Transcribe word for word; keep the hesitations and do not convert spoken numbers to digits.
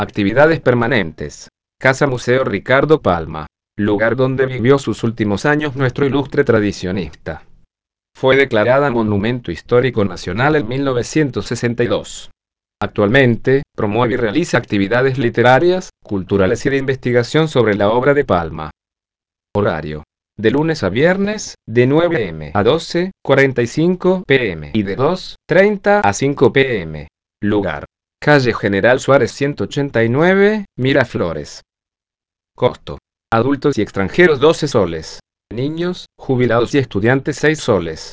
Actividades permanentes. Casa Museo Ricardo Palma. Lugar donde vivió sus últimos años nuestro ilustre tradicionista. Fue declarada Monumento Histórico Nacional en mil novecientos sesenta y dos. Actualmente, promueve y realiza actividades literarias, culturales y de investigación sobre la obra de Palma. Horario. De lunes a viernes, de nueve eme a doce cuarenta y cinco pm y de dos treinta a cinco pm. Lugar. Calle General Suárez ciento ochenta y nueve, Miraflores. Costo. Adultos y extranjeros doce soles. Niños, jubilados y estudiantes seis soles.